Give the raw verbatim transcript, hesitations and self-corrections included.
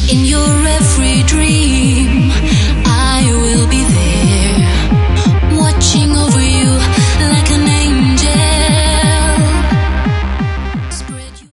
In your every dream, I will be there.